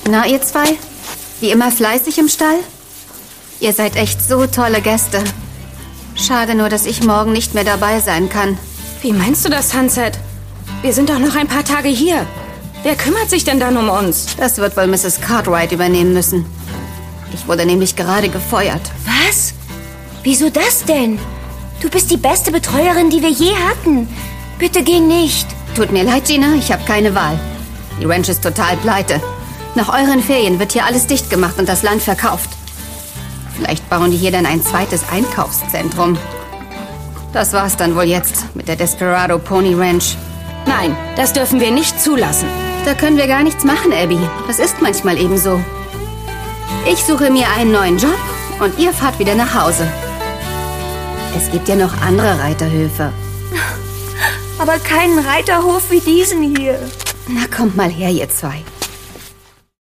Na, ihr zwei? Wie immer fleißig im Stall? Ihr seid echt so tolle Gäste. Schade nur, dass ich morgen nicht mehr dabei sein kann. Wie meinst du das, Sunset? Wir sind doch noch ein paar Tage hier. Wer kümmert sich denn dann um uns? Das wird wohl Mrs. Cartwright übernehmen müssen. Ich wurde nämlich gerade gefeuert. Was? Wieso das denn? Du bist die beste Betreuerin, die wir je hatten. Bitte geh nicht. Tut mir leid, Gina, ich habe keine Wahl. Die Ranch ist total pleite. Nach euren Ferien wird hier alles dicht gemacht und das Land verkauft. Vielleicht bauen die hier dann ein zweites Einkaufszentrum. Das war's dann wohl jetzt mit der Desperado Pony Ranch. Nein, das dürfen wir nicht zulassen. Da können wir gar nichts machen, Abby. Das ist manchmal eben so. Ich suche mir einen neuen Job und ihr fahrt wieder nach Hause. Es gibt ja noch andere Reiterhöfe. Aber keinen Reiterhof wie diesen hier. Na, kommt mal her, ihr zwei.